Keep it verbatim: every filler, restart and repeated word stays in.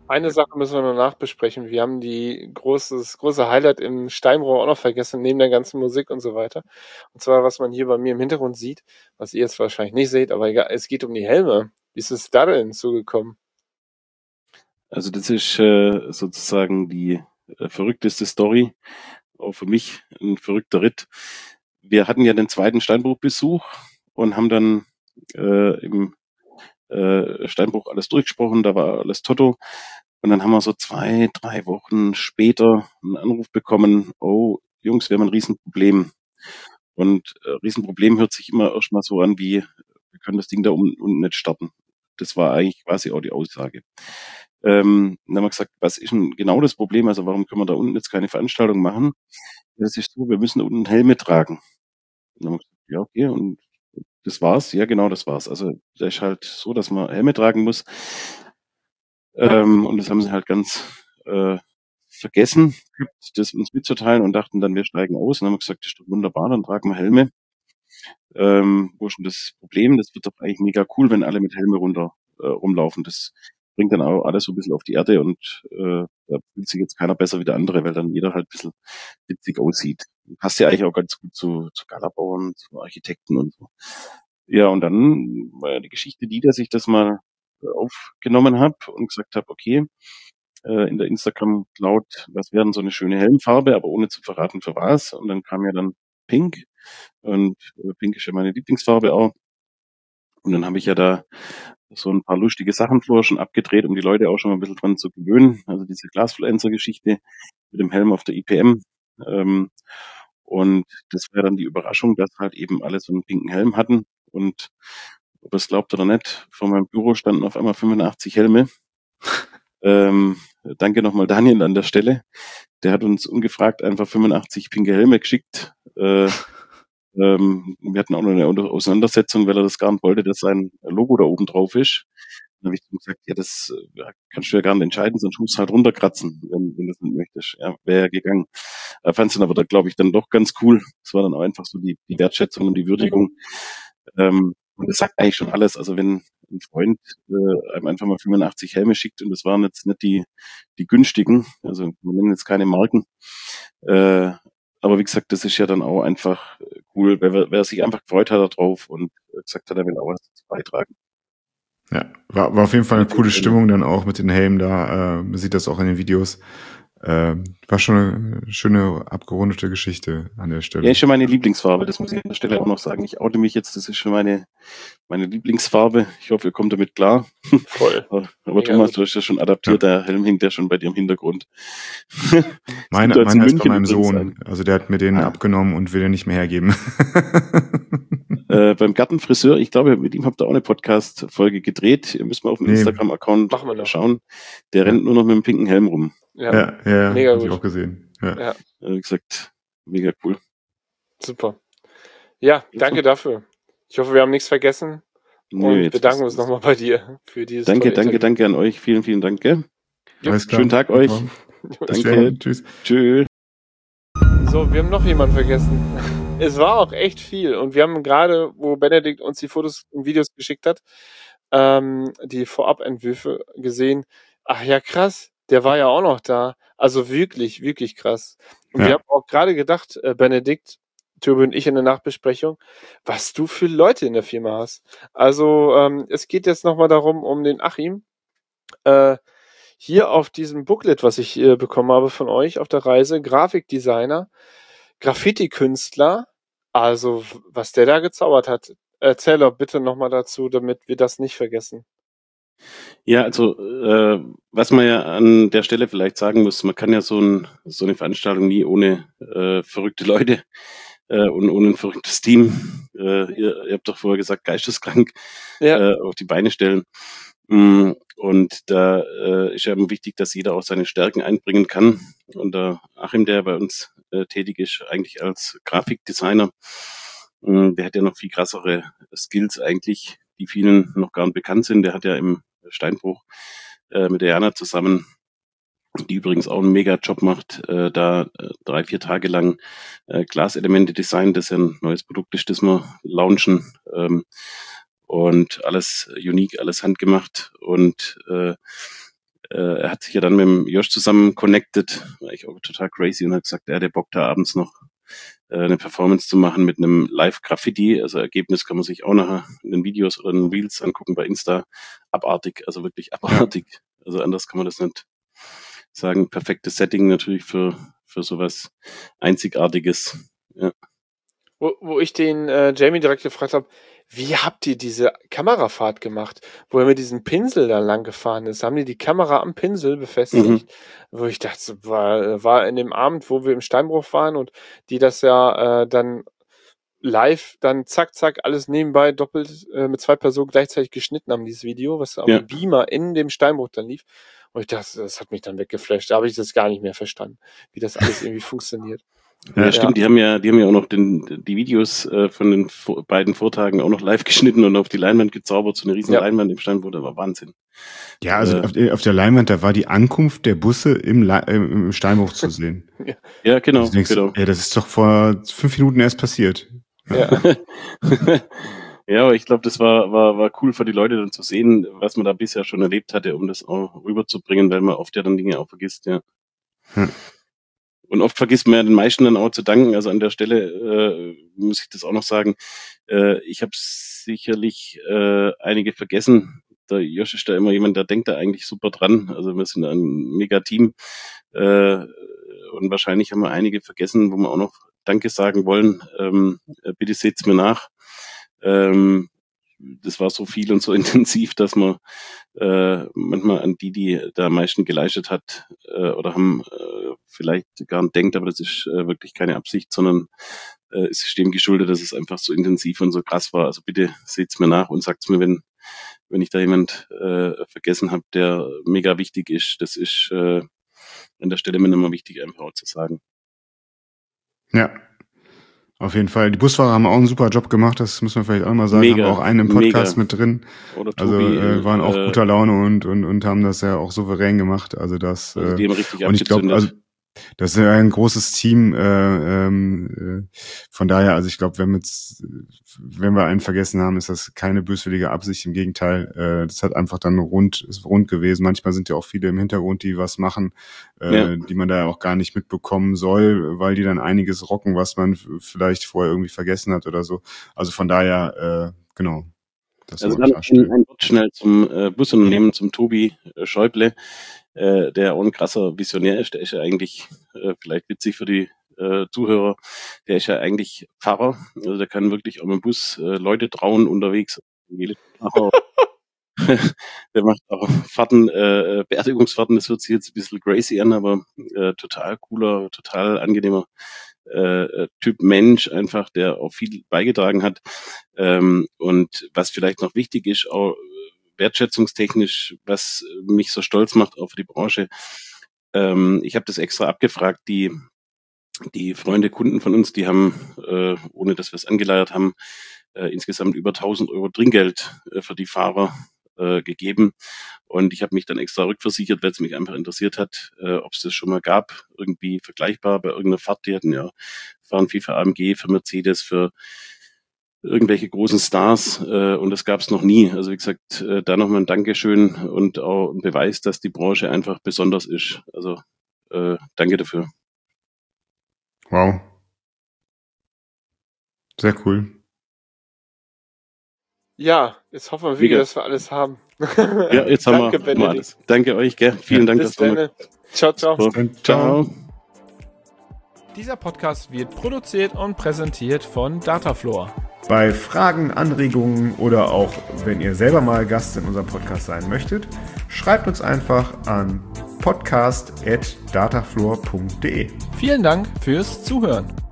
Eine Sache müssen wir noch nachbesprechen. Wir haben die großes große Highlight im Steinbruch auch noch vergessen, neben der ganzen Musik und so weiter. Und zwar, was man hier bei mir im Hintergrund sieht, was ihr jetzt wahrscheinlich nicht seht, aber egal, es geht um die Helme. Wie ist es da denn zugekommen? Also das ist äh, sozusagen die äh, verrückteste Story, auch für mich ein verrückter Ritt. Wir hatten ja den zweiten Steinbruchbesuch und haben dann äh, im äh, Steinbruch alles durchgesprochen, da war alles Toto. Und dann haben wir so zwei, drei Wochen später einen Anruf bekommen, oh Jungs, wir haben ein Riesenproblem. Und äh, Riesenproblem hört sich immer erstmal so an wie, wir können das Ding da unten unten nicht starten. Das war eigentlich quasi auch die Aussage. Ähm, dann haben wir gesagt, was ist denn genau das Problem? Also warum können wir da unten jetzt keine Veranstaltung machen? Das ist so, wir müssen unten Helme tragen. Und dann haben wir gesagt, ja, okay, und das war's. Ja, genau, das war's. Also da ist halt so, dass man Helme tragen muss. Ähm, und das haben sie halt ganz äh, vergessen, das uns mitzuteilen und dachten dann, wir steigen aus. Und dann haben wir gesagt, das ist doch wunderbar, dann tragen wir Helme. Ähm, wo ist denn das Problem? Das wird doch eigentlich mega cool, wenn alle mit Helme runter äh, rumlaufen. Das bringt dann auch alles so ein bisschen auf die Erde und äh, da fühlt sich jetzt keiner besser wie der andere, weil dann jeder halt ein bisschen witzig aussieht. Passt ja eigentlich auch ganz gut zu, zu Galabauern, zu Architekten und so. Ja, und dann war ja die Geschichte die, dass ich das mal äh, aufgenommen habe und gesagt habe, okay, äh, in der Instagram Cloud, was wäre denn so eine schöne Helmfarbe, aber ohne zu verraten für was. Und dann kam ja dann Pink und äh, Pink ist ja meine Lieblingsfarbe auch. Und dann habe ich ja da so ein paar lustige Sachen vorher schon abgedreht, um die Leute auch schon mal ein bisschen dran zu gewöhnen. Also diese Glasfluencer-Geschichte mit dem Helm auf der I P M. Ähm, und das wäre dann die Überraschung, dass halt eben alle so einen pinken Helm hatten. Und ob ihr es glaubt oder nicht, vor meinem Büro standen auf einmal fünfundachtzig Helme. Ähm, danke nochmal Daniel an der Stelle. Der hat uns ungefragt einfach fünfundachtzig pinke Helme geschickt. Äh, ähm, wir hatten auch noch eine Auseinandersetzung, weil er das gar nicht wollte, dass sein Logo da oben drauf ist. Dann habe ich ihm gesagt, ja, das äh, kannst du ja gar nicht entscheiden, sonst musst du halt runterkratzen, wenn, wenn du das nicht möchtest. Ja, wäre ja gegangen. Er fand es dann aber, da, glaube ich, dann doch ganz cool. Es war dann auch einfach so die, die Wertschätzung und die Würdigung. Ähm, und das sagt eigentlich schon alles. Also wenn ein Freund äh, einem einfach mal fünfundachtzig Helme schickt und das waren jetzt nicht die, die günstigen, also wir nennen jetzt keine Marken, äh, aber wie gesagt, das ist ja dann auch einfach cool, wer, wer sich einfach gefreut hat darauf und gesagt hat, er will auch was dazu beitragen. Ja, war, war auf jeden Fall eine coole Stimmung dann auch mit den Helmen da. Äh, man sieht das auch in den Videos. Äh, war schon eine schöne, abgerundete Geschichte an der Stelle. Ja, ist schon meine Lieblingsfarbe, das muss ich an der Stelle auch noch sagen. Ich oute mich jetzt, das ist schon meine, meine Lieblingsfarbe. Ich hoffe, ihr kommt damit klar. Voll. Aber Mega Thomas, gut. du hast ja schon adaptiert, Ja. der Helm hängt ja schon bei dir im Hintergrund. Meine, Sieht da jetzt in meiner ist bei München meinem übrigens Sohn. ein. Also der hat mir den Ah. abgenommen und will den nicht mehr hergeben. Äh, beim Gartenfriseur, ich glaube, mit ihm habt ihr auch eine Podcast-Folge gedreht. Ihr müsst mal auf dem Nee. Instagram-Account Machen wir noch. schauen. Der Ja. rennt nur noch mit dem pinken Helm rum. Ja, Ja, ja, mega hab ich gut. auch gesehen. Ja. Ja, Äh, Wie gesagt, mega cool. super. Ja, danke dafür. Ich hoffe, wir haben nichts vergessen Nö, und jetzt bedanken bist uns du- nochmal bei dir für dieses Danke, tolle danke, Interview. danke an euch. Vielen, vielen Dank. Gell? Alles klar. Schönen Tag euch. Bis Danke. dann. Tschüss. Tschüss. So, wir haben noch jemanden vergessen. Es war auch echt viel und wir haben gerade, wo Benedikt uns die Fotos und Videos geschickt hat, ähm, die Vorabentwürfe gesehen. Ach ja, krass, der war ja auch noch da. Also wirklich, wirklich krass. Und Ja. wir haben auch gerade gedacht, äh, Benedikt, Tobi und ich in der Nachbesprechung, was du für Leute in der Firma hast. Also ähm, es geht jetzt nochmal darum, um den Achim. Äh, hier auf diesem Booklet, was ich äh, bekommen habe von euch auf der Reise, Grafikdesigner, Graffiti-Künstler, also w- was der da gezaubert hat. Erzähl doch bitte nochmal dazu, damit wir das nicht vergessen. Ja, also äh, was man ja an der Stelle vielleicht sagen muss, man kann ja so, ein, so eine Veranstaltung nie ohne äh, verrückte Leute äh, und ohne ein verrücktes Team, äh, ihr, ihr habt doch vorher gesagt, geisteskrank, Ja, äh, auf die Beine stellen. Mm, Und da äh, ist ja immer wichtig, dass jeder auch seine Stärken einbringen kann. Und der Achim, der bei uns äh, tätig ist, eigentlich als Grafikdesigner, mm, der hat ja noch viel krassere Skills eigentlich, die vielen noch gar nicht bekannt sind. Der hat ja im Steinbruch äh, mit der Jana zusammen, die übrigens auch einen Mega-Job macht, äh, da äh, drei, vier Tage lang äh, Glaselemente designt, das ja ein neues Produkt ist, das wir launchen. Ähm, und alles unique, alles handgemacht. Und äh, äh, er hat sich ja dann mit dem Josh zusammen connected, war ich auch total crazy und hat gesagt, er hätte Bock da abends noch äh, eine Performance zu machen mit einem Live-Graffiti. Also Ergebnis kann man sich auch nachher in den Videos oder in den Reels angucken bei Insta. Abartig, also wirklich abartig. Also anders kann man das nicht sagen. Perfektes Setting natürlich für, für sowas Einzigartiges. Ja. Wo, wo ich den äh, Jamie direkt gefragt habe, wie habt ihr diese Kamerafahrt gemacht, wo er mit diesem Pinsel da lang gefahren ist? Haben die die Kamera am Pinsel befestigt? Mhm. Wo ich dachte, war, war in dem Abend, wo wir im Steinbruch waren und die das ja äh, dann live, dann zack, zack, alles nebenbei doppelt äh, mit zwei Personen gleichzeitig geschnitten haben, dieses Video, was auf Ja. dem Beamer in dem Steinbruch dann lief. Und ich dachte, das hat mich dann weggeflasht. Da habe ich das gar nicht mehr verstanden, wie das alles irgendwie funktioniert. Ja, Ja. stimmt, die haben ja, die haben ja auch noch den, die Videos äh, von den vor, beiden Vortagen auch noch live geschnitten und auf die Leinwand gezaubert, so eine riesen Ja. Leinwand im Steinbruch, das war Wahnsinn. Ja, also Äh, auf, der- auf der Leinwand, da war die Ankunft der Busse im, Le äh, im Steinbruch zu sehen. Ja, genau, Also du denkst, genau. ey, das ist doch vor fünf Minuten erst passiert. Ja. Ja, aber ich glaube, das war, war, war cool für die Leute dann zu sehen, was man da bisher schon erlebt hatte, um das auch rüberzubringen, weil man oft ja dann Dinge auch vergisst, ja. Hm. Und oft vergisst man ja den meisten dann auch zu danken. Also an der Stelle äh, muss ich das auch noch sagen. Äh, ich habe sicherlich äh, einige vergessen. Der Josh ist da immer jemand, der denkt da eigentlich super dran. Also wir sind ein mega Team. Äh, und wahrscheinlich haben wir einige vergessen, wo wir auch noch Danke sagen wollen. Ähm, bitte seht's mir nach. Ähm, das war so viel und so intensiv, dass man äh, manchmal an die, die da am meisten geleistet hat äh, oder haben, äh, vielleicht gar nicht denkt, aber das ist äh, wirklich keine Absicht, sondern äh, es ist dem geschuldet, dass es einfach so intensiv und so krass war. Also bitte seht's mir nach und sagt's mir, wenn wenn ich da jemand äh, vergessen habe, der mega wichtig ist. Das ist äh, an der Stelle mir nochmal wichtig, einfach auch zu sagen. Ja, auf jeden Fall. Die Busfahrer haben auch einen super Job gemacht, das muss man vielleicht auch mal sagen. Mega, haben wir auch einen im Podcast mega. mit drin. Oder Also Tobi, äh, waren auch äh, guter Laune und, und, und haben das ja auch souverän gemacht. Also das also die äh, haben richtig und ich glaube, abgezündet. also das ist ja ein großes Team. Äh, ähm, äh, von daher, also ich glaube, wenn, jetzt, wenn wir einen vergessen haben, ist das keine böswillige Absicht. Im Gegenteil, äh, das hat einfach dann rund, ist rund gewesen. Manchmal sind ja auch viele im Hintergrund, die was machen, äh, Ja. die man da auch gar nicht mitbekommen soll, weil die dann einiges rocken, was man f- vielleicht vorher irgendwie vergessen hat oder so. Also von daher, äh, genau. Das Also wollte dann ich darstellen. ein Wort schnell zum äh, Busunternehmen, zum Tobi äh, Schäuble, äh, der auch ein krasser Visionär ist. Der ist ja eigentlich, äh, vielleicht witzig für die äh, Zuhörer, der ist ja eigentlich Pfarrer. Also der kann wirklich auch mit dem Bus äh, Leute trauen unterwegs. Aber der macht auch Fahrten, äh, Beerdigungsfahrten, das hört sich jetzt ein bisschen crazy an, aber äh, total cooler, total angenehmer äh, Typ Mensch einfach, der auch viel beigetragen hat. Ähm, und was vielleicht noch wichtig ist, auch wertschätzungstechnisch, was mich so stolz macht, auch für die Branche. Ähm, ich habe das extra abgefragt, die die Freunde, Kunden von uns, die haben, äh, ohne dass wir es angeleiert haben, äh, insgesamt über tausend Euro Trinkgeld äh, für die Fahrer äh, gegeben. Und ich habe mich dann extra rückversichert, weil es mich einfach interessiert hat, äh, ob es das schon mal gab, irgendwie vergleichbar bei irgendeiner Fahrt. Die hatten ja, fahren viel für A M G, für Mercedes, für irgendwelche großen Stars äh, und das gab es noch nie. Also wie gesagt, äh, da nochmal ein Dankeschön und auch ein Beweis, dass die Branche einfach besonders ist. Also äh, danke dafür. Wow. Sehr cool. Ja, jetzt hoffen wir wieder, Mega. dass wir alles haben. Ja, jetzt haben Danke, wir Benedikt. alles. Danke euch, gell? Vielen Dank, Bis dass wir dann. Ciao, ciao. Dann ciao. Ciao. Dieser Podcast wird produziert und präsentiert von Datafloor. Bei Fragen, Anregungen oder auch wenn ihr selber mal Gast in unserem Podcast sein möchtet, schreibt uns einfach an podcast at datafloor punkt de. Vielen Dank fürs Zuhören.